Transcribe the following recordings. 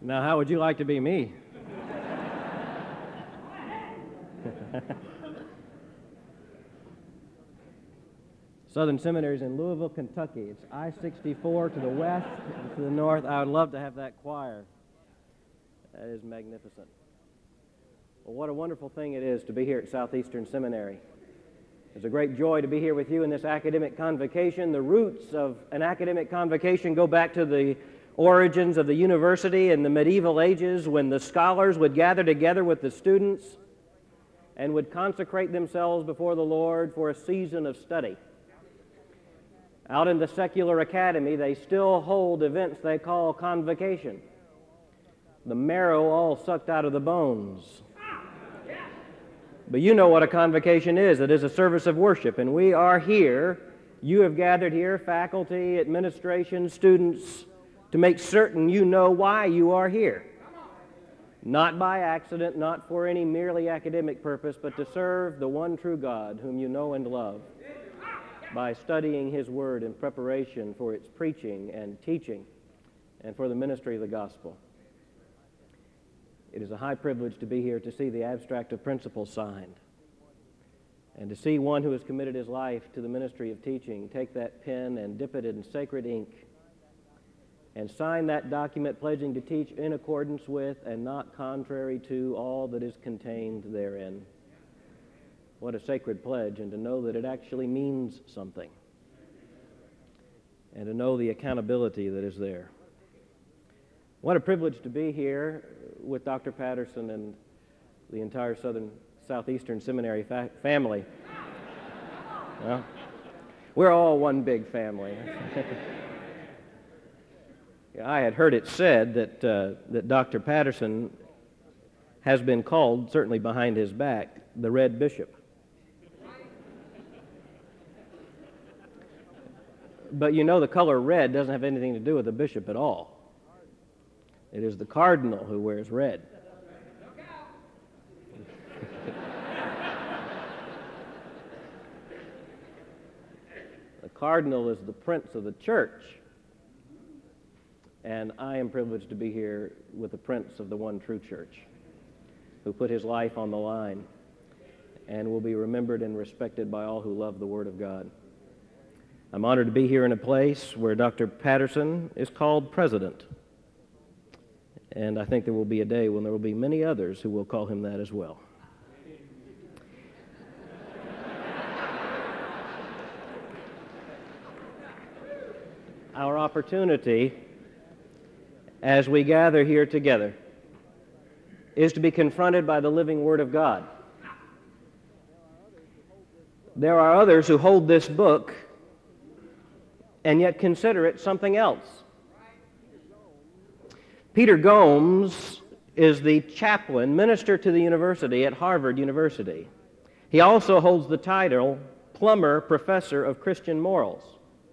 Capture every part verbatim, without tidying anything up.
Now, how would you like to be me? Southern Seminary is in Louisville, Kentucky. It's I sixty-four to the west and to the north. I would love to have that choir. That is magnificent. Well, what a wonderful thing it is to be here at Southeastern Seminary. It's a great joy to be here with you in this academic convocation. The roots of an academic convocation go back to the origins of the university in the medieval ages, when the scholars would gather together with the students and would consecrate themselves before the Lord for a season of study. Out in the secular academy, they still hold events they call convocation. The marrow all sucked out of the bones. But you know what a convocation is. It is a service of worship, and we are here. You have gathered here, faculty, administration, students, to make certain you know why you are here. Not by accident, not for any merely academic purpose, but to serve the one true God whom you know and love by studying His Word in preparation for its preaching and teaching and for the ministry of the gospel. It is a high privilege to be here to see the abstract of principles signed and to see one who has committed his life to the ministry of teaching take that pen and dip it in sacred ink and sign that document pledging to teach in accordance with and not contrary to all that is contained therein. What a sacred pledge, and to know that it actually means something, and to know the accountability that is there. What a privilege to be here with Doctor Patterson and the entire Southern Southeastern Seminary fa- family. Well, we're all one big family. I had heard it said that uh, that Doctor Patterson has been called, certainly behind his back, the Red Bishop. But you know, the color red doesn't have anything to do with the bishop at all. It is the cardinal who wears red. The cardinal is the prince of the church. And I am privileged to be here with the prince of the one true church, who put his life on the line and will be remembered and respected by all who love the Word of God. I'm honored to be here in a place where Doctor Patterson is called president. And I think there will be a day when there will be many others who will call him that as well. Our opportunity as we gather here together is to be confronted by the living Word of God. There are others who hold this book and yet consider it something else. Peter Gomes is the chaplain, minister to the university at Harvard University. He also holds the title Plummer Professor of Christian Morals.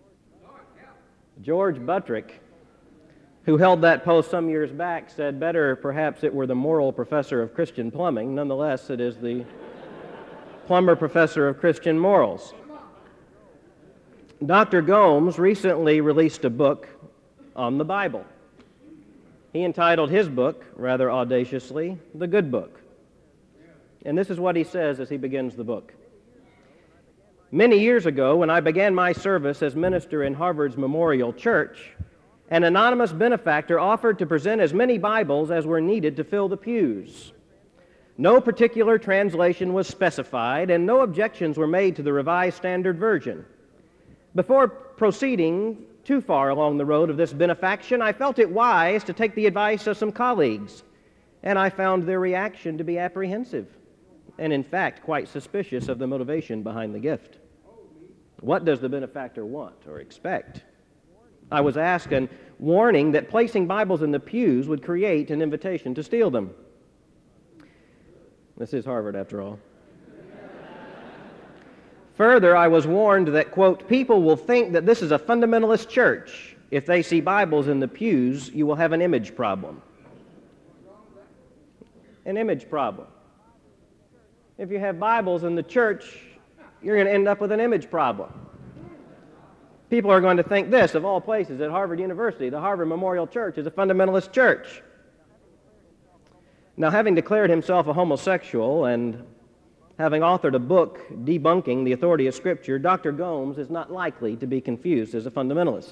George Buttrick, who held that post some years back, said better perhaps it were the moral professor of Christian plumbing. Nonetheless, it is the Plummer Professor of Christian Morals. Doctor Gomes recently released a book on the Bible. He entitled his book, rather audaciously, The Good Book. And this is what he says as he begins the book. Many years ago, when I began my service as minister in Harvard's Memorial Church, an anonymous benefactor offered to present as many Bibles as were needed to fill the pews. No particular translation was specified, and no objections were made to the Revised Standard Version. Before proceeding too far along the road of this benefaction, I felt it wise to take the advice of some colleagues, and I found their reaction to be apprehensive, and in fact quite suspicious of the motivation behind the gift. What does the benefactor want or expect? I was asked a warning that placing Bibles in the pews would create an invitation to steal them. This is Harvard, after all. Further, I was warned that, quote, people will think that this is a fundamentalist church. If they see Bibles in the pews, you will have an image problem. An image problem. If you have Bibles in the church, you're going to end up with an image problem. People are going to think this, of all places, at Harvard University, the Harvard Memorial Church is a fundamentalist church. Now, having declared himself a homosexual and having authored a book debunking the authority of Scripture, Doctor Gomes is not likely to be confused as a fundamentalist.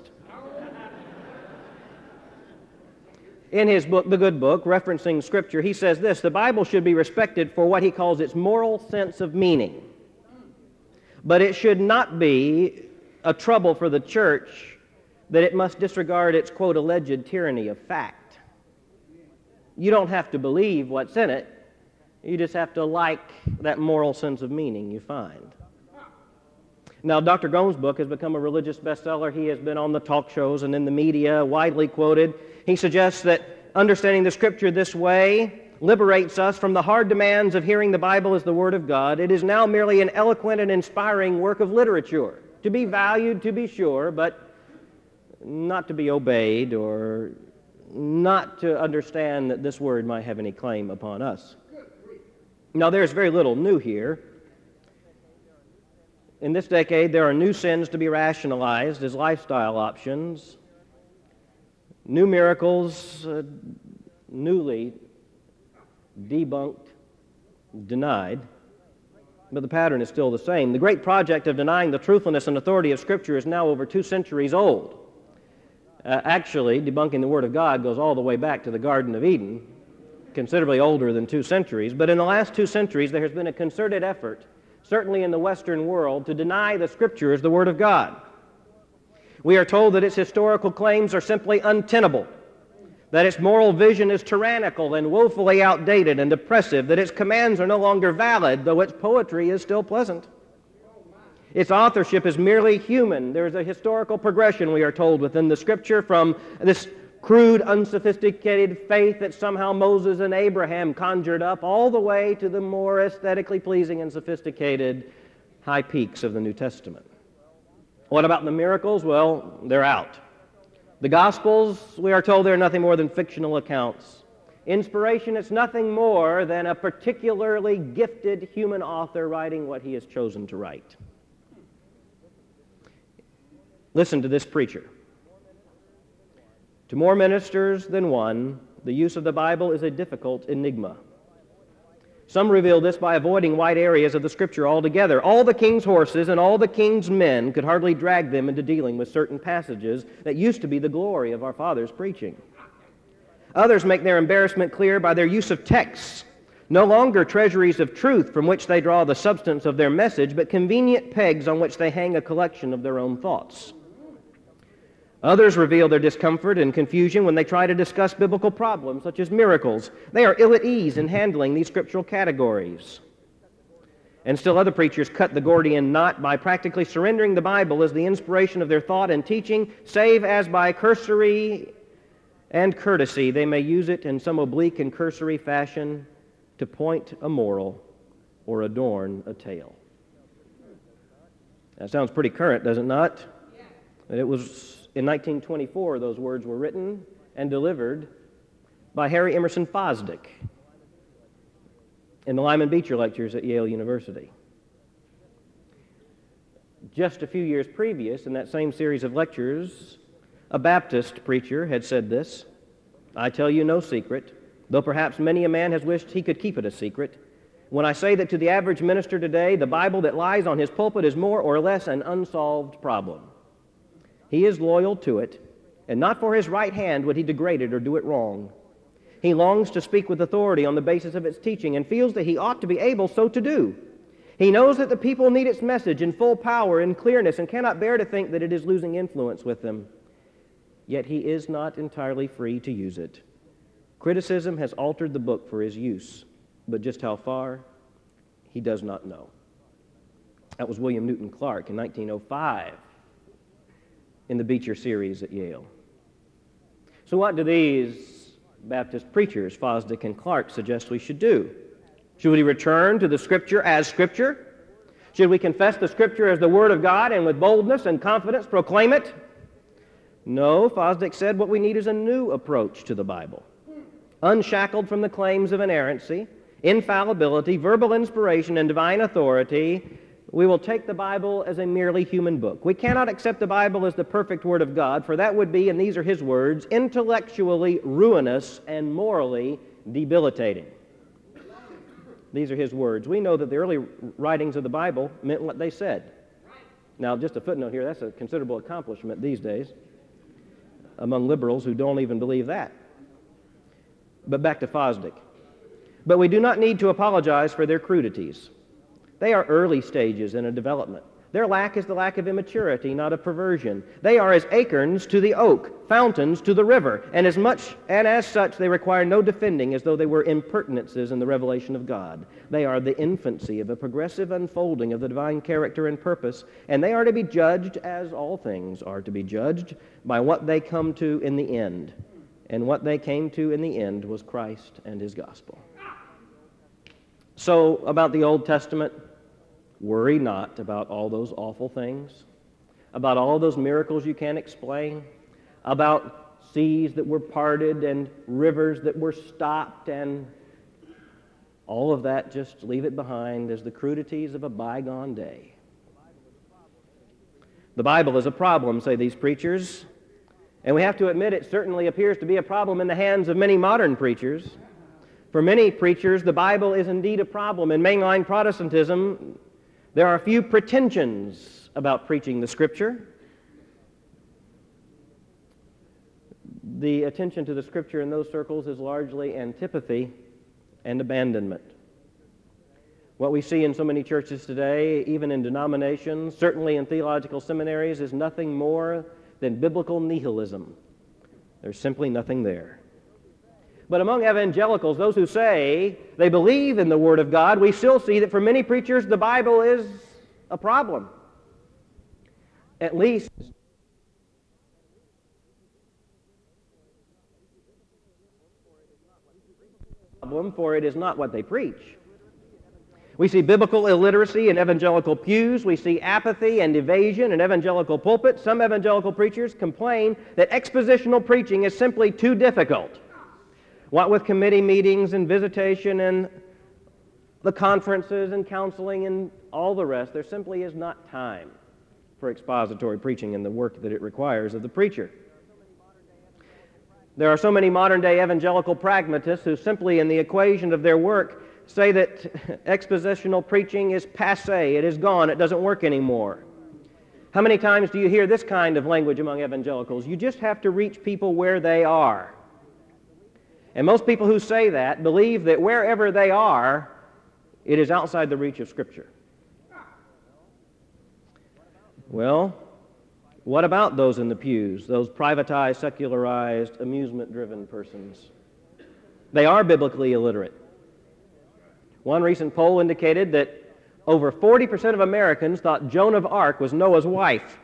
In his book, The Good Book, referencing Scripture, he says this: the Bible should be respected for what he calls its moral sense of meaning, but it should not be a trouble for the church that it must disregard its, quote, alleged tyranny of fact. You don't have to believe what's in it. You just have to like that moral sense of meaning you find. Now, Doctor Gomes' book has become a religious bestseller. He has been on the talk shows and in the media, widely quoted. He suggests that understanding the Scripture this way liberates us from the hard demands of hearing the Bible as the Word of God. It is now merely an eloquent and inspiring work of literature, to be valued, to be sure, but not to be obeyed or not to understand that this Word might have any claim upon us. Now, there's very little new here. In this decade, there are new sins to be rationalized as lifestyle options, new miracles uh, newly debunked, denied, but the pattern is still the same. The great project of denying the truthfulness and authority of Scripture is now over two centuries old. Uh, actually, debunking the Word of God goes all the way back to the Garden of Eden, considerably older than two centuries. But in the last two centuries, there has been a concerted effort, certainly in the Western world, to deny the Scripture as the Word of God. We are told that its historical claims are simply untenable, that its moral vision is tyrannical and woefully outdated and oppressive, that its commands are no longer valid, though its poetry is still pleasant. Its authorship is merely human. There is a historical progression, we are told, within the Scripture from this crude, unsophisticated faith that somehow Moses and Abraham conjured up, all the way to the more aesthetically pleasing and sophisticated high peaks of the New Testament. What about the miracles? Well, they're out. The Gospels, we are told, they're nothing more than fictional accounts. Inspiration is nothing more than a particularly gifted human author writing what he has chosen to write. Listen to this preacher. To more ministers than one, the use of the Bible is a difficult enigma. Some reveal this by avoiding wide areas of the Scripture altogether. All the king's horses and all the king's men could hardly drag them into dealing with certain passages that used to be the glory of our fathers' preaching. Others make their embarrassment clear by their use of texts, no longer treasuries of truth from which they draw the substance of their message, but convenient pegs on which they hang a collection of their own thoughts. Others reveal their discomfort and confusion when they try to discuss biblical problems, such as miracles. They are ill at ease in handling these scriptural categories. And still other preachers cut the Gordian knot by practically surrendering the Bible as the inspiration of their thought and teaching, save as by cursory and courtesy they may use it in some oblique and cursory fashion to point a moral or adorn a tale. That sounds pretty current, does it not? It was in nineteen twenty-four those words were written and delivered by Harry Emerson Fosdick in the Lyman Beecher Lectures at Yale University. Just a few years previous, in that same series of lectures, a Baptist preacher had said this: "I tell you no secret, though perhaps many a man has wished he could keep it a secret, when I say that to the average minister today, the Bible that lies on his pulpit is more or less an unsolved problem. He is loyal to it, and not for his right hand would he degrade it or do it wrong. He longs to speak with authority on the basis of its teaching and feels that he ought to be able so to do. He knows that the people need its message in full power and clearness and cannot bear to think that it is losing influence with them. Yet he is not entirely free to use it. Criticism has altered the book for his use, but just how far, he does not know." That was William Newton Clark in nineteen oh five. In the Beecher series at Yale. So what do these Baptist preachers, Fosdick and Clark, suggest we should do? Should we return to the Scripture as Scripture? Should we confess the Scripture as the Word of God and with boldness and confidence proclaim it? No, Fosdick said what we need is a new approach to the Bible. Unshackled from the claims of inerrancy, infallibility, verbal inspiration, and divine authority, we will take the Bible as a merely human book. We cannot accept the Bible as the perfect Word of God, for that would be, and these are his words, intellectually ruinous and morally debilitating. These are his words. We know that the early writings of the Bible meant what they said. Now, just a footnote here, that's a considerable accomplishment these days among liberals who don't even believe that. But back to Fosdick. But we do not need to apologize for their crudities. They are early stages in a development. Their lack is the lack of immaturity, not of perversion. They are as acorns to the oak, fountains to the river, and as much and as such they require no defending as though they were impertinences in the revelation of God. They are the infancy of a progressive unfolding of the divine character and purpose, and they are to be judged, as all things are to be judged, by what they come to in the end. And what they came to in the end was Christ and his gospel. So, about the Old Testament, worry not about all those awful things, about all those miracles you can't explain, about seas that were parted and rivers that were stopped, and all of that, just leave it behind as the crudities of a bygone day. The Bible is a problem, say these preachers, and we have to admit it certainly appears to be a problem in the hands of many modern preachers. For many preachers, the Bible is indeed a problem. In mainline Protestantism, there are few pretensions about preaching the Scripture. The attention to the Scripture in those circles is largely antipathy and abandonment. What we see in so many churches today, even in denominations, certainly in theological seminaries, is nothing more than biblical nihilism. There's simply nothing there. But among evangelicals, those who say they believe in the Word of God, we still see that for many preachers the Bible is a problem. At least problem, for it is not what they preach. We see biblical illiteracy in evangelical pews. We see apathy and evasion in evangelical pulpits. Some evangelical preachers complain that expositional preaching is simply too difficult. What with committee meetings and visitation and the conferences and counseling and all the rest, there simply is not time for expository preaching and the work that it requires of the preacher. There are so many modern-day evangelical pragmatists who simply in the equation of their work say that expositional preaching is passé, it is gone, it doesn't work anymore. How many times do you hear this kind of language among evangelicals? You just have to reach people where they are. And most people who say that believe that wherever they are, it is outside the reach of Scripture. Well, what about those in the pews, those privatized, secularized, amusement-driven persons? They are biblically illiterate. One recent poll indicated that over forty percent of Americans thought Joan of Arc was Noah's wife.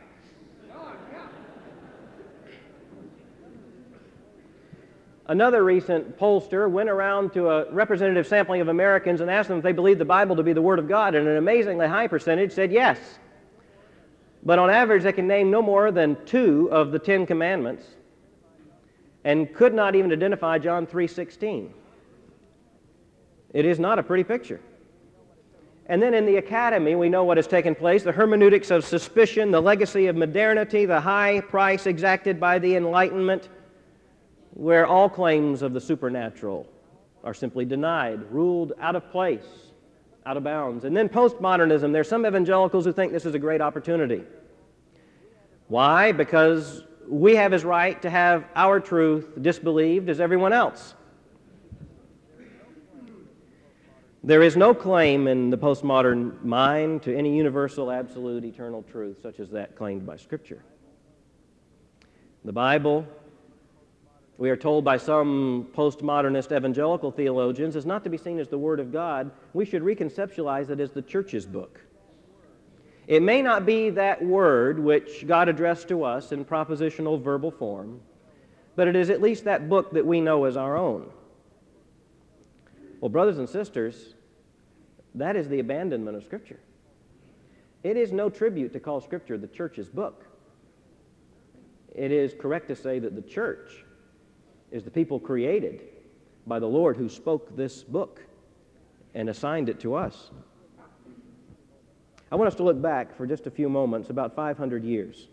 Another recent pollster went around to a representative sampling of Americans and asked them if they believed the Bible to be the Word of God, and an amazingly high percentage said yes. But on average, they can name no more than two of the Ten Commandments and could not even identify John three sixteen. It is not a pretty picture. And then in the academy, we know what has taken place, the hermeneutics of suspicion, the legacy of modernity, the high price exacted by the Enlightenment, where all claims of the supernatural are simply denied, ruled out of place, out of bounds. And then postmodernism. There are some evangelicals who think this is a great opportunity. Why? Because we have as right to have our truth disbelieved as everyone else. There is no claim in the postmodern mind to any universal, absolute, eternal truth such as that claimed by Scripture. The Bible, we are told by some postmodernist evangelical theologians, is not to be seen as the Word of God. We should reconceptualize it as the church's book. It may not be that word which God addressed to us in propositional verbal form, but it is at least that book that we know as our own. Well, brothers and sisters, that is the abandonment of Scripture. It is no tribute to call Scripture the church's book. It is correct to say that the church is the people created by the Lord who spoke this book and assigned it to us. I want us to look back for just a few moments, about five hundred years.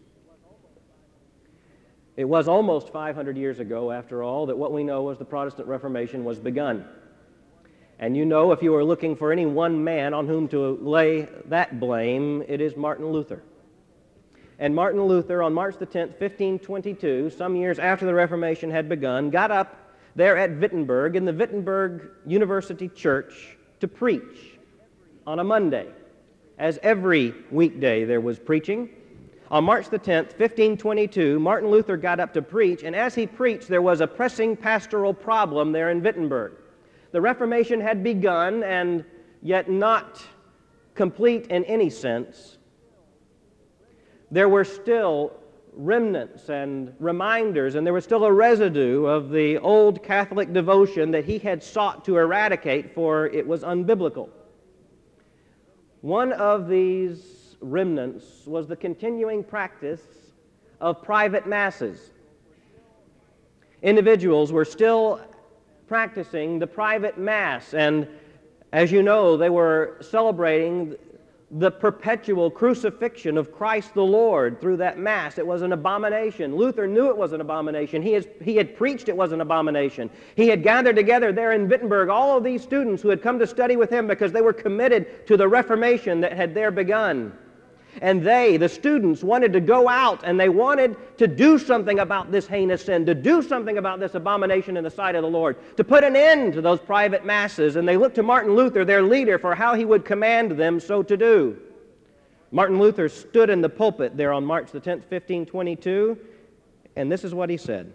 It was almost five hundred years ago, after all, that what we know as the Protestant Reformation was begun. And you know, if you are looking for any one man on whom to lay that blame, it is Martin Luther. And Martin Luther, on March the tenth, fifteen twenty-two, some years after the Reformation had begun, got up there at Wittenberg in the Wittenberg University Church to preach on a Monday, as every weekday there was preaching. On March the tenth, fifteen twenty-two, Martin Luther got up to preach, and as he preached, there was a pressing pastoral problem there in Wittenberg. The Reformation had begun, and yet not complete in any sense. There were still remnants and reminders, and there was still a residue of the old Catholic devotion that he had sought to eradicate, for it was unbiblical. One of these remnants was the continuing practice of private masses. Individuals were still practicing the private mass, and as you know, they were celebrating the perpetual crucifixion of Christ the Lord through that Mass. It was an abomination. Luther knew it was an abomination. He, has, he had preached it was an abomination. He had gathered together there in Wittenberg all of these students who had come to study with him because they were committed to the Reformation that had there begun. And they, the students, wanted to go out and they wanted to do something about this heinous sin, to do something about this abomination in the sight of the Lord, to put an end to those private masses. And they looked to Martin Luther, their leader, for how he would command them so to do. Martin Luther stood in the pulpit there on March the tenth, fifteen twenty-two, and this is what he said.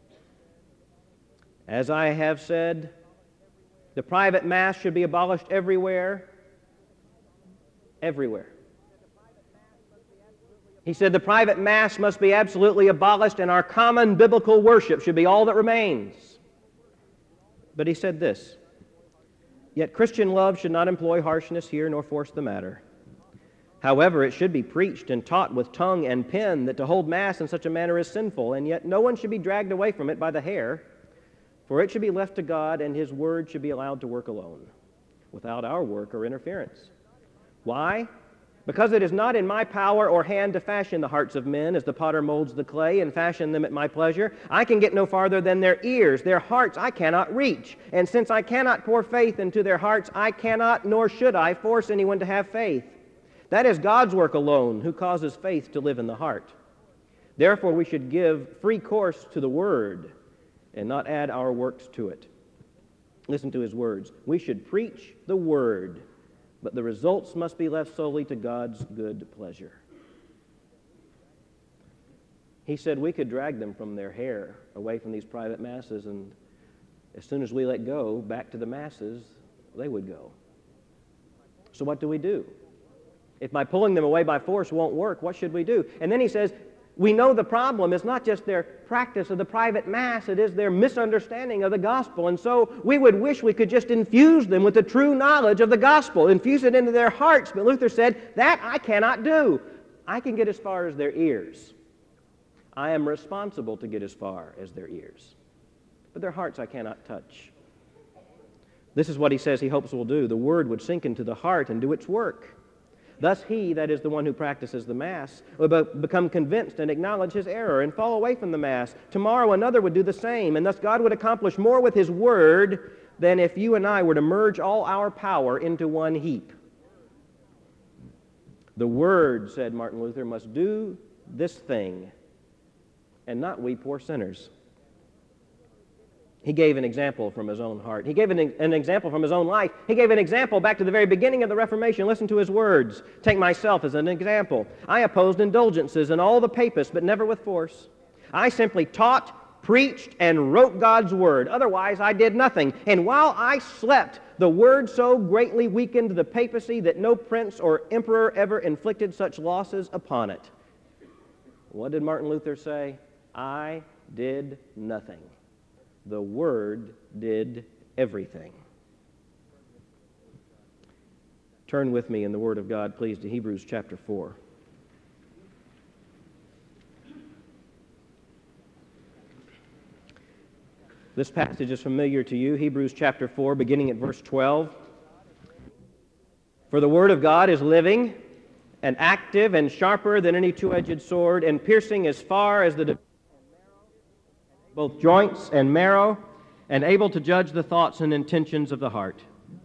As I have said, the private mass should be abolished everywhere, everywhere. He said the private mass must be absolutely abolished and our common biblical worship should be all that remains. But he said this, yet Christian love should not employ harshness here nor force the matter. However, it should be preached and taught with tongue and pen that to hold mass in such a manner is sinful, and yet no one should be dragged away from it by the hair, for it should be left to God and His Word should be allowed to work alone, without our work or interference. Why? Because it is not in my power or hand to fashion the hearts of men as the potter molds the clay and fashion them at my pleasure. I can get no farther than their ears. Their hearts I cannot reach. And since I cannot pour faith into their hearts, I cannot nor should I force anyone to have faith. That is God's work alone, who causes faith to live in the heart. Therefore we should give free course to the Word and not add our works to it. Listen to his words. We should preach the Word, but the results must be left solely to God's good pleasure. He said we could drag them from their hair away from these private masses, and as soon as we let go back to the masses, they would go. So what do we do? If by pulling them away by force won't work, what should we do? And then he says, we know the problem is not just their practice of the private mass, it is their misunderstanding of the gospel. And so we would wish we could just infuse them with the true knowledge of the gospel, infuse it into their hearts. But Luther said, that I cannot do. I can get as far as their ears. I am responsible to get as far as their ears. But their hearts I cannot touch. This is what he says he hopes will do. The Word would sink into the heart and do its work. Thus he, that is the one who practices the Mass, would be- become convinced and acknowledge his error and fall away from the Mass. Tomorrow another would do the same, and thus God would accomplish more with His Word than if you and I were to merge all our power into one heap. The Word, said Martin Luther, must do this thing, and not we poor sinners. He gave an example from his own heart. He gave an, an example from his own life. He gave an example back to the very beginning of the Reformation. Listen to his words. Take myself as an example. I opposed indulgences and all the papists, but never with force. I simply taught, preached, and wrote God's Word. Otherwise, I did nothing. And while I slept, the Word so greatly weakened the papacy that no prince or emperor ever inflicted such losses upon it. What did Martin Luther say? I did nothing. The Word did everything. Turn with me in the Word of God, please, to Hebrews chapter four. This passage is familiar to you, Hebrews chapter four, beginning at verse twelve. For the Word of God is living and active and sharper than any two-edged sword, and piercing as far as the both joints and marrow, and able to judge the thoughts and intentions of the heart.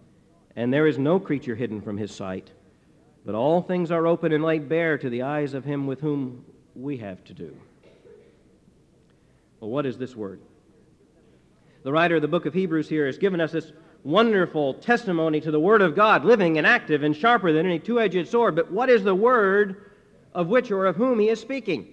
and there is no creature hidden from his sight, but all things are open and laid bare to the eyes of him with whom we have to do. Well, what is this word? The writer of the book of Hebrews here has given us this wonderful testimony to the Word of God, living and active and sharper than any two-edged sword. But what is the word of which or of whom he is speaking?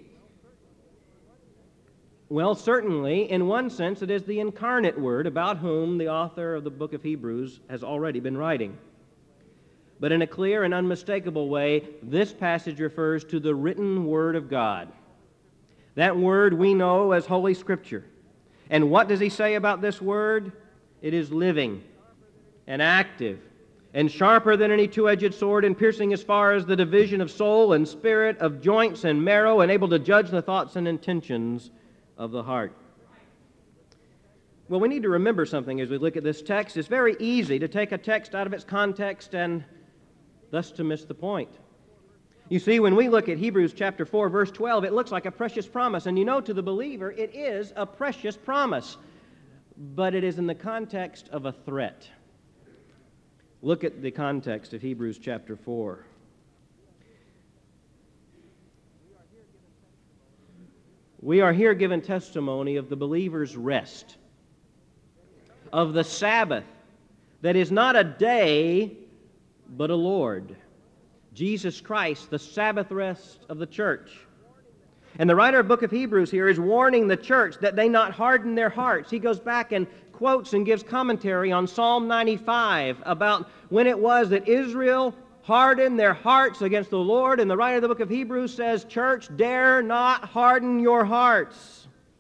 Well, certainly, in one sense, it is the incarnate Word about whom the author of the book of Hebrews has already been writing. But in a clear and unmistakable way, this passage refers to the written Word of God. That Word we know as Holy Scripture. And what does he say about this Word? It is living and active and sharper than any two-edged sword, and piercing as far as the division of soul and spirit, of joints and marrow, and able to judge the thoughts and intentions of the heart. Well, we need to remember something as we look at this text. It's very easy to take a text out of its context and thus to miss the point. You see, when we look at Hebrews chapter four, verse twelve, it looks like a precious promise. And you know, to the believer, it is a precious promise. But it is in the context of a threat. Look at the context of Hebrews chapter four. We are here given testimony of the believer's rest, of the Sabbath that is not a day, but a Lord. Jesus Christ, the Sabbath rest of the church. And the writer of the book of Hebrews here is warning the church that they not harden their hearts. He goes back and quotes and gives commentary on Psalm ninety-five about when it was that Israel hardened their hearts against the Lord. And the writer of the book of Hebrews says, church, dare not harden your hearts.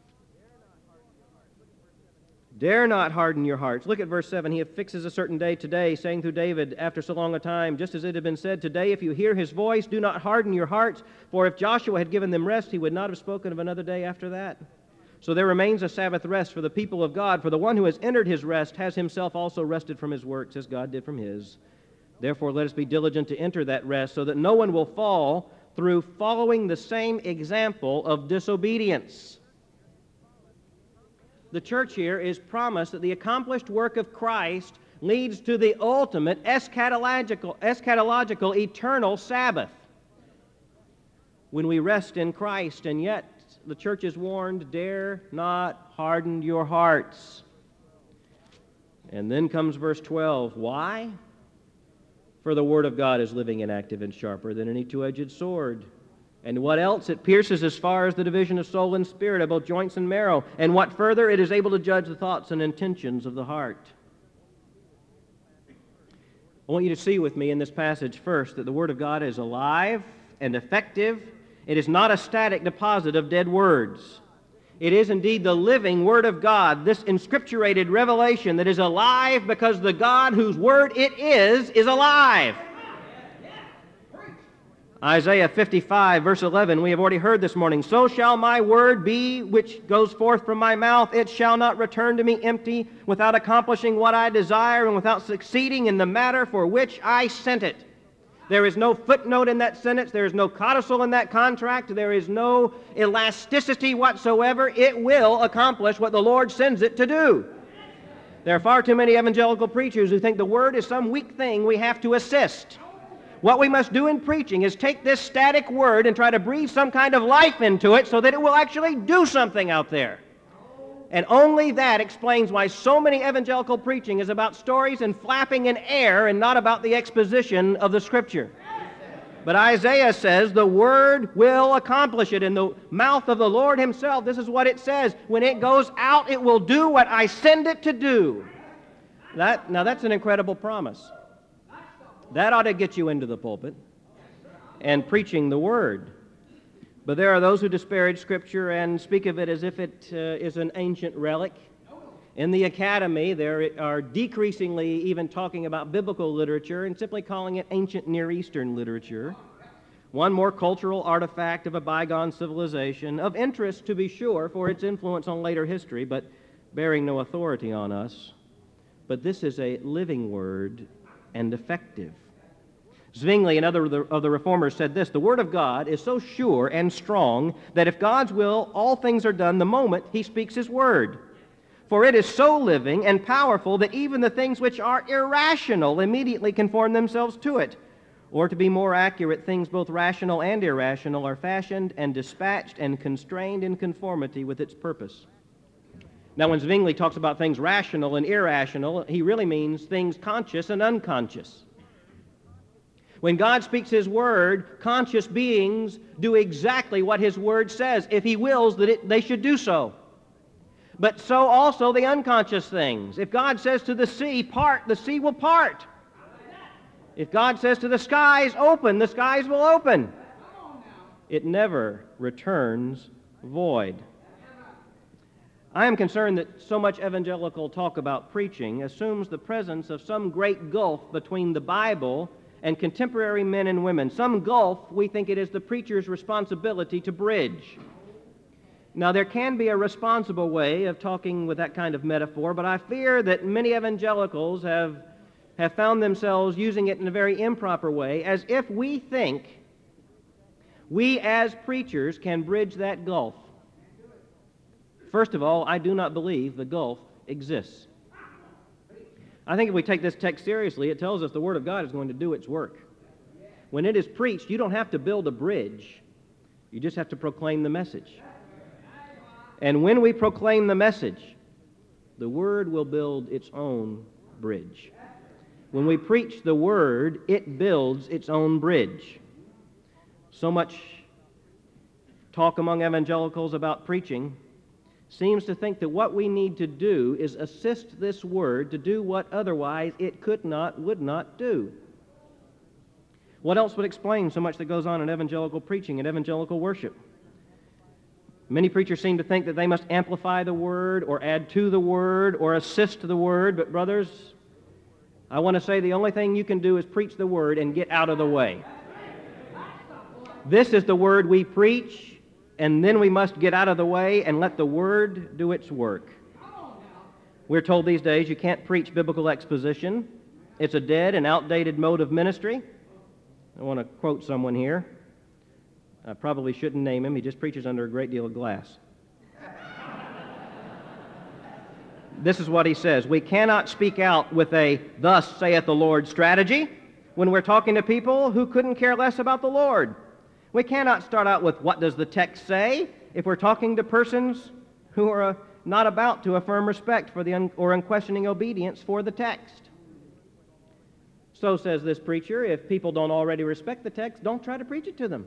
Dare not harden your hearts. Look at verse seven. He fixes a certain day today, saying through David, after so long a time, just as it had been said, today, if you hear his voice, do not harden your hearts, for if Joshua had given them rest, he would not have spoken of another day after that. So there remains a Sabbath rest for the people of God, for the one who has entered his rest has himself also rested from his works, as God did from his. Therefore, let us be diligent to enter that rest, so that no one will fall through following the same example of disobedience. The church here is promised that the accomplished work of Christ leads to the ultimate eschatological, eschatological eternal Sabbath when we rest in Christ. And yet, the church is warned, dare not harden your hearts. And then comes verse twelve. Why? For the Word of God is living and active and sharper than any two-edged sword. And what else? It pierces as far as the division of soul and spirit, of both joints and marrow. And what further? It is able to judge the thoughts and intentions of the heart. I want you to see with me in this passage first that the Word of God is alive and effective. It is not a static deposit of dead words. It is indeed the living Word of God, this inscripturated revelation that is alive because the God whose Word it is, is alive. Isaiah fifty-five, verse eleven, we have already heard this morning. So shall my word be which goes forth from my mouth. It shall not return to me empty, without accomplishing what I desire and without succeeding in the matter for which I sent it. There is no footnote in that sentence. There is no codicil in that contract. There is no elasticity whatsoever. It will accomplish what the Lord sends it to do. There are far too many evangelical preachers who think the Word is some weak thing we have to assist. What we must do in preaching is take this static word and try to breathe some kind of life into it so that it will actually do something out there. And only that explains why so many evangelical preaching is about stories and flapping in air and not about the exposition of the Scripture. But Isaiah says the Word will accomplish it. In the mouth of the Lord Himself, this is what it says. When it goes out, it will do what I send it to do. That, now that's an incredible promise. That ought to get you into the pulpit and preaching the Word. But there are those who disparage Scripture and speak of it as if it uh, is an ancient relic. In the academy, there are decreasingly even talking about biblical literature and simply calling it ancient Near Eastern literature. One more cultural artifact of a bygone civilization, of interest to be sure for its influence on later history, but bearing no authority on us. But this is a living Word and effective. Zwingli, another of the, of the reformers, said this: the Word of God is so sure and strong that if God's will, all things are done the moment He speaks His Word. For it is so living and powerful that even the things which are irrational immediately conform themselves to it. Or to be more accurate, things both rational and irrational are fashioned and dispatched and constrained in conformity with its purpose. Now, when Zwingli talks about things rational and irrational, he really means things conscious and unconscious. When God speaks His Word, conscious beings do exactly what His Word says, if He wills that it, they should do so. But so also the unconscious things. If God says to the sea, part, the sea will part. If God says to the skies, open, the skies will open. It never returns void. I am concerned that so much evangelical talk about preaching assumes the presence of some great gulf between the Bible and contemporary men and women. Some gulf we think it is the preacher's responsibility to bridge. Now, there can be a responsible way of talking with that kind of metaphor, but I fear that many evangelicals have, have found themselves using it in a very improper way, as if we think we as preachers can bridge that gulf. First of all, I do not believe the gulf exists. I think if we take this text seriously, it tells us the Word of God is going to do its work. When it is preached, you don't have to build a bridge. You just have to proclaim the message. And when we proclaim the message, the Word will build its own bridge. When we preach the Word, it builds its own bridge. So much talk among evangelicals about preaching seems to think that what we need to do is assist this Word to do what otherwise it could not, would not do. What else would explain so much that goes on in evangelical preaching and evangelical worship? Many preachers seem to think that they must amplify the Word or add to the Word or assist the Word, but brothers, I want to say the only thing you can do is preach the Word and get out of the way. This is the Word we preach, and then we must get out of the way and let the Word do its work. We're told these days you can't preach biblical exposition. It's a dead and outdated mode of ministry. I want to quote someone here. I probably shouldn't name him. He just preaches under a great deal of glass. This is what he says. We cannot speak out with a "thus saith the Lord" strategy when we're talking to people who couldn't care less about the Lord. We cannot start out with "what does the text say" if we're talking to persons who are uh, not about to affirm respect for the un- or unquestioning obedience for the text. So says this preacher, if people don't already respect the text, don't try to preach it to them.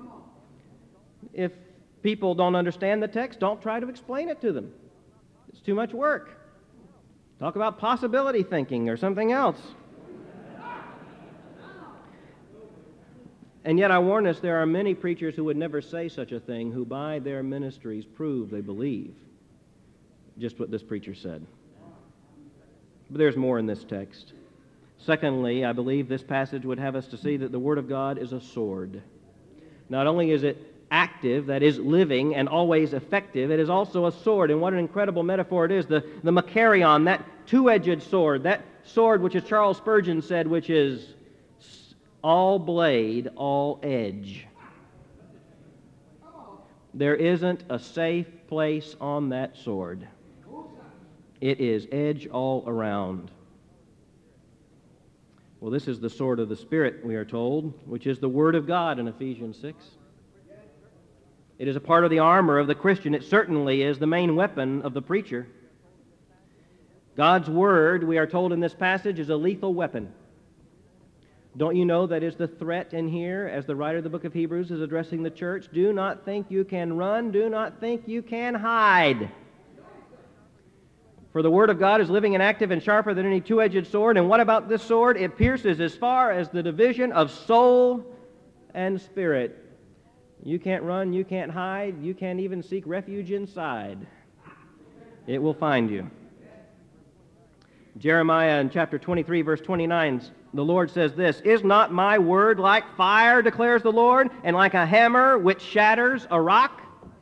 If people don't understand the text, don't try to explain it to them. It's too much work. Talk about possibility thinking or something else. And yet I warn us, there are many preachers who would never say such a thing, who by their ministries prove they believe just what this preacher said. But there's more in this text. Secondly, I believe this passage would have us to see that the Word of God is a sword. Not only is it active, that is living and always effective, it is also a sword. And what an incredible metaphor it is, the, the Makarion, that two-edged sword, that sword which, as Charles Spurgeon said, which is all blade, all edge. There isn't a safe place on that sword. It is edge all around. Well, this is the sword of the Spirit, we are told, which is the Word of God in Ephesians six. It is a part of the armor of the Christian. It certainly is the main weapon of the preacher. God's Word, we are told in this passage, is a lethal weapon. Don't you know that is the threat in here as the writer of the book of Hebrews is addressing the church? Do not think you can run. Do not think you can hide. For the Word of God is living and active and sharper than any two-edged sword. And what about this sword? It pierces as far as the division of soul and spirit. You can't run, you can't hide, you can't even seek refuge inside. It will find you. Jeremiah in chapter twenty-three, verse twenty-nine, the Lord says this, "Is not my word like fire, declares the Lord, and like a hammer which shatters a rock?"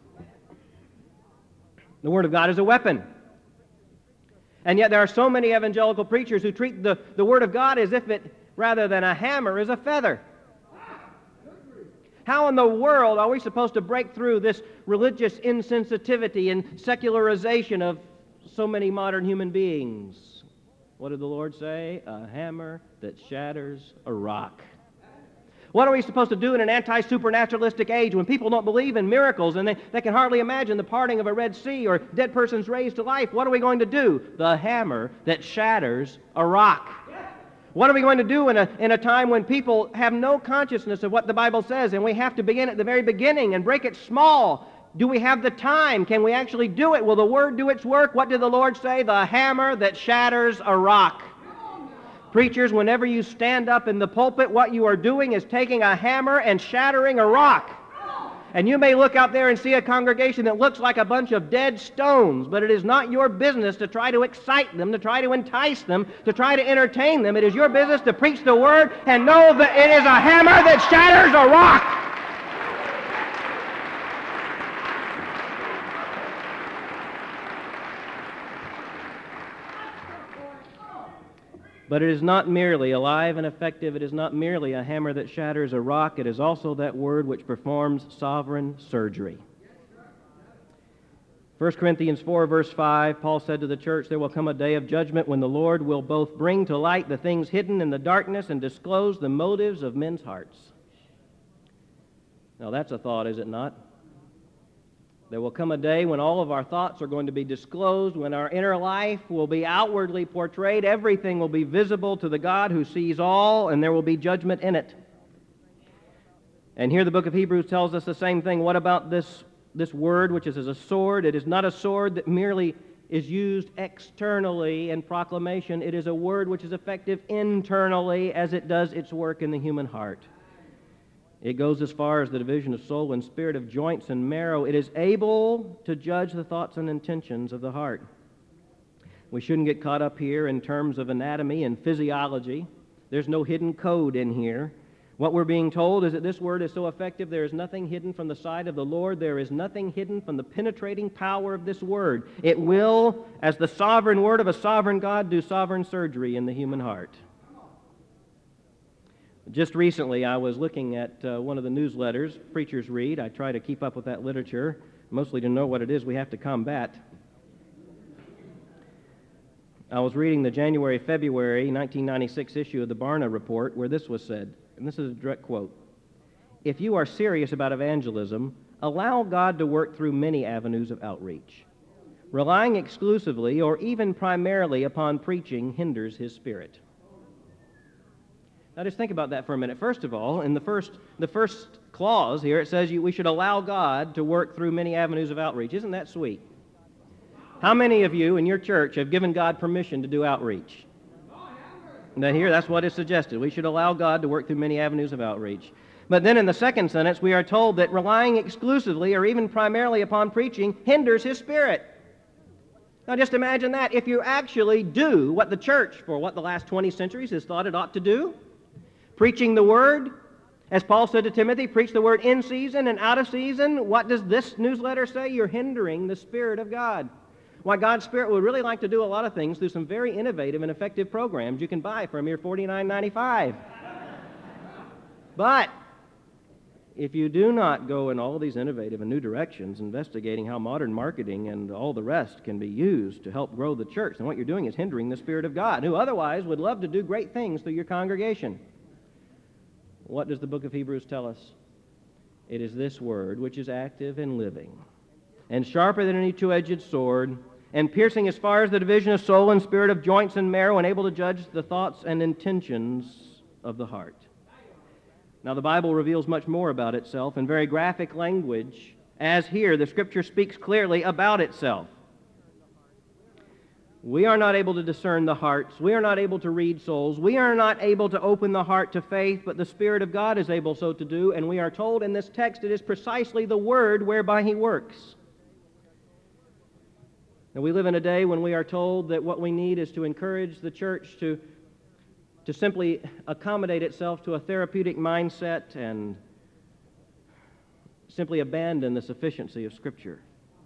The Word of God is a weapon. And yet there are so many evangelical preachers who treat the, the Word of God as if it, rather than a hammer, is a feather. How in the world are we supposed to break through this religious insensitivity and secularization of so many modern human beings. What did the Lord say? A hammer that shatters a rock. What are we supposed to do in an anti-supernaturalistic age when people don't believe in miracles and they, they can hardly imagine the parting of a Red Sea or dead persons raised to life? What are we going to do? The hammer that shatters a rock. What are we going to do in a, in a time when people have no consciousness of what the Bible says, and we have to begin at the very beginning and break it small? Do we have the time? Can we actually do it? Will the Word do its work? What did the Lord say? The hammer that shatters a rock. Preachers, whenever you stand up in the pulpit, what you are doing is taking a hammer and shattering a rock. And you may look out there and see a congregation that looks like a bunch of dead stones, but it is not your business to try to excite them, to try to entice them, to try to entertain them. It is your business to preach the Word and know that it is a hammer that shatters a rock. But it is not merely alive and effective. It is not merely a hammer that shatters a rock. It is also that word which performs sovereign surgery. First Corinthians four, verse five, Paul said to the church, there will come a day of judgment when the Lord will both bring to light the things hidden in the darkness and disclose the motives of men's hearts. Now that's a thought, is it not? There will come a day when all of our thoughts are going to be disclosed, when our inner life will be outwardly portrayed, everything will be visible to the God who sees all, and there will be judgment in it. And here the book of Hebrews tells us the same thing. What about this, this word, which is as a sword? It is not a sword that merely is used externally in proclamation. It is a word which is effective internally as it does its work in the human heart. It goes as far as the division of soul and spirit, of joints and marrow. It is able to judge the thoughts and intentions of the heart. We shouldn't get caught up here in terms of anatomy and physiology. There's no hidden code in here. What we're being told is that this word is so effective, there is nothing hidden from the sight of the Lord. There is nothing hidden from the penetrating power of this word. It will, as the sovereign word of a sovereign God, do sovereign surgery in the human heart. Just recently, I was looking at uh, one of the newsletters preachers read. I try to keep up with that literature, mostly to know what it is we have to combat. I was reading the January February nineteen ninety-six issue of the Barna Report, where this was said, and this is a direct quote. If you are serious about evangelism, allow God to work through many avenues of outreach. Relying exclusively or even primarily upon preaching hinders His Spirit. Now just think about that for a minute. First of all, in the first the first clause here, it says you, we should allow God to work through many avenues of outreach. Isn't that sweet? How many of you in your church have given God permission to do outreach? Now here, that's what is suggested. We should allow God to work through many avenues of outreach. But then in the second sentence, we are told that relying exclusively or even primarily upon preaching hinders His Spirit. Now just imagine that. If you actually do what the church, for what the last twenty centuries has thought it ought to do, preaching the Word, as Paul said to Timothy, preach the Word in season and out of season. What does this newsletter say? You're hindering the Spirit of God. Why, God's Spirit would really like to do a lot of things through some very innovative and effective programs you can buy for a mere forty-nine ninety-five. But if you do not go in all these innovative and new directions, investigating how modern marketing and all the rest can be used to help grow the church, then what you're doing is hindering the Spirit of God, who otherwise would love to do great things through your congregation. What does the book of Hebrews tell us? It is this word which is active and living, and sharper than any two-edged sword, and piercing as far as the division of soul and spirit, of joints and marrow, and able to judge the thoughts and intentions of the heart. Now the Bible reveals much more about itself in very graphic language, as here the Scripture speaks clearly about itself. We are not able to discern the hearts. We are not able to read souls. We are not able to open the heart to faith, but the Spirit of God is able so to do, and we are told in this text it is precisely the Word whereby He works. Now, we live in a day when we are told that what we need is to encourage the church to, to simply accommodate itself to a therapeutic mindset and simply abandon the sufficiency of Scripture.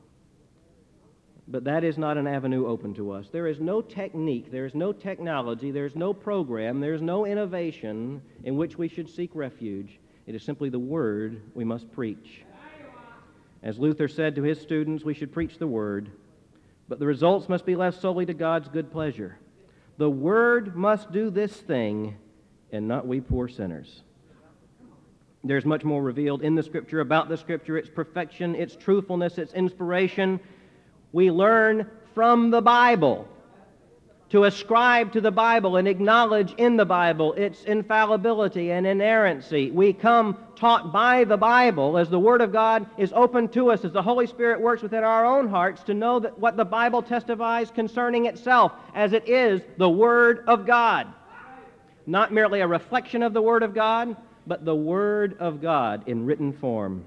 But that is not an avenue open to us. There is no technique, there is no technology, there is no program, there is no innovation in which we should seek refuge. It is simply the Word we must preach. As Luther said to his students, we should preach the Word. but the results must be left solely to God's good pleasure. The Word must do this thing, and not we poor sinners. There's much more revealed in the Scripture, about the Scripture, its perfection, its truthfulness, its inspiration. We learn from the Bible to ascribe to the Bible and acknowledge in the Bible its infallibility and inerrancy. We come taught by the Bible as the Word of God is open to us, as the Holy Spirit works within our own hearts to know that what the Bible testifies concerning itself, as it is the Word of God. Not merely a reflection of the Word of God, but the Word of God in written form.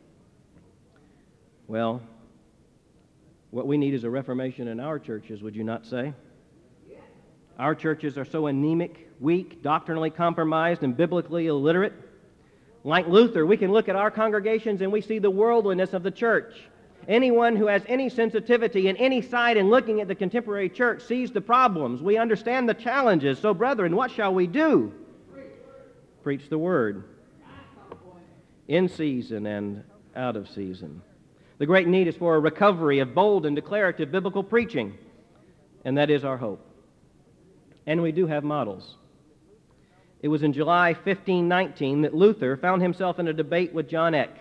Well, what we need is a reformation in our churches, would you not say? Our churches are so anemic, weak, doctrinally compromised, and biblically illiterate. Like Luther, we can look at our congregations and we see the worldliness of the church. Anyone who has any sensitivity in any side in looking at the contemporary church sees the problems. We understand the challenges. So, brethren, what shall we do? Preach the Word in season and out of season. The great need is for a recovery of bold and declarative biblical preaching, and that is our hope. And we do have models. It was in July fifteen nineteen that Luther found himself in a debate with John Eck.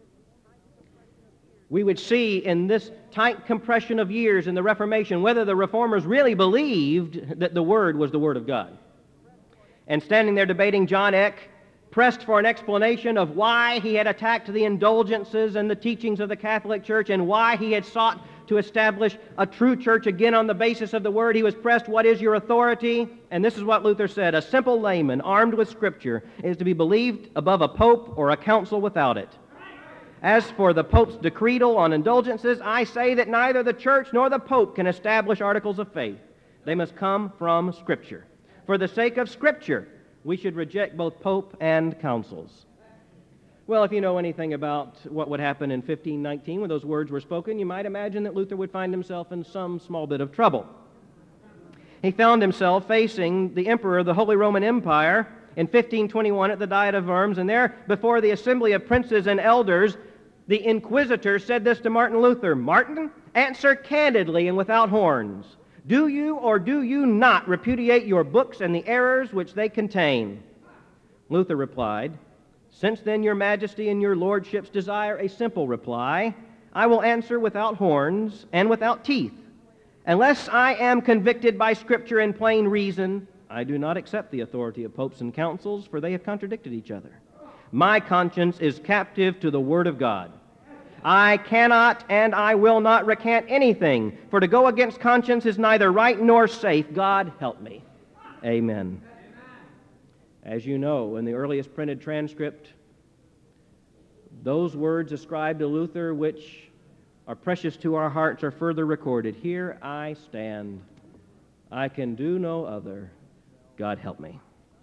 We would see in this tight compression of years in the Reformation whether the Reformers really believed that the Word was the Word of God. And standing there debating, John Eck pressed for an explanation of why he had attacked the indulgences and the teachings of the Catholic Church and why he had sought to establish a true church again on the basis of the Word. He was pressed, what is your authority? And this is what Luther said: a simple layman armed with Scripture is to be believed above a pope or a council without it. As for the Pope's decretal on indulgences, I say that neither the Church nor the Pope can establish articles of faith. They must come from Scripture. For the sake of Scripture, we should reject both Pope and councils. Well, if you know anything about what would happen in fifteen nineteen when those words were spoken, you might imagine that Luther would find himself in some small bit of trouble. He found himself facing the emperor of the Holy Roman Empire in fifteen twenty-one at the Diet of Worms, and there, before the assembly of princes and elders, the inquisitor said this to Martin Luther: "Martin, answer candidly and without horns. Do you or do you not repudiate your books and the errors which they contain?" Luther replied, "Since then your majesty and your lordships desire a simple reply, I will answer without horns and without teeth. Unless I am convicted by Scripture and plain reason, I do not accept the authority of popes and councils, for they have contradicted each other. My conscience is captive to the Word of God. I cannot and I will not recant anything, for to go against conscience is neither right nor safe. God help me." Amen. As you know, in the earliest printed transcript, those words ascribed to Luther, which are precious to our hearts, are further recorded. "Here I stand. I can do no other. God help me."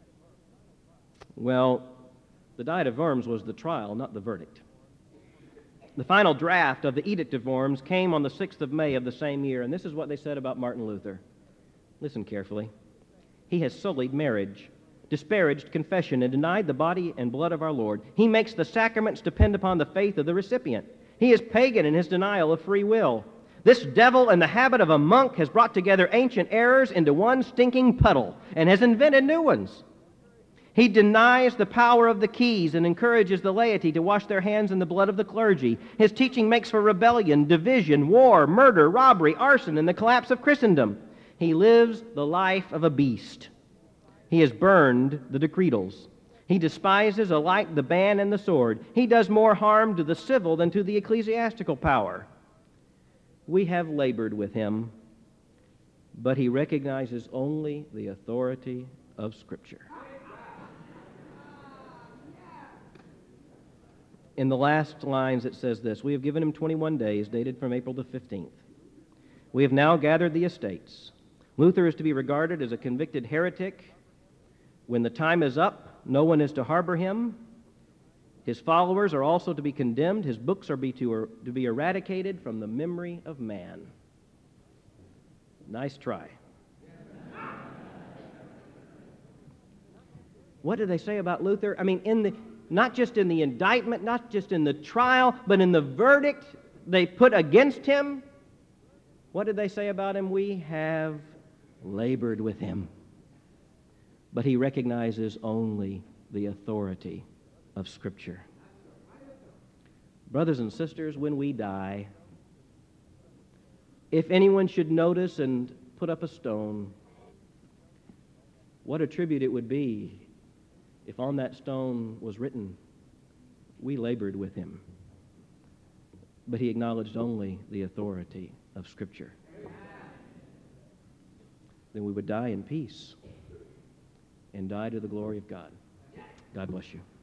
Well, the Diet of Worms was the trial, not the verdict. The final draft of the Edict of Worms came on the sixth of May of the same year, and this is what they said about Martin Luther. Listen carefully. "He has sullied marriage, disparaged confession, and denied the body and blood of our Lord. He makes the sacraments depend upon the faith of the recipient. He is pagan in his denial of free will. This devil in the habit of a monk has brought together ancient errors into one stinking puddle and has invented new ones. He denies the power of the keys and encourages the laity to wash their hands in the blood of the clergy. His teaching makes for rebellion, division, war, murder, robbery, arson, and the collapse of Christendom. He lives the life of a beast. He has burned the decretals. He despises alike the ban and the sword. He does more harm to the civil than to the ecclesiastical power. We have labored with him, but he recognizes only the authority of Scripture." In the last lines it says this: "We have given him twenty-one days, dated from April the fifteenth. We have now gathered the estates. Luther is to be regarded as a convicted heretic. When the time is up, no one is to harbor him. His followers are also to be condemned. His books are be to, er, to be eradicated from the memory of man." Nice try. What do they say about Luther? I mean, in the not just in the indictment, not just in the trial, but in the verdict they put against him, What did they say about him? We have labored with him. But he recognizes only the authority of Scripture. Brothers and sisters, when we die, if anyone should notice and put up a stone, what a tribute it would be if on that stone was written, "We labored with him." But he acknowledged only the authority of Scripture. Then we would die in peace and die to the glory of God. God bless you.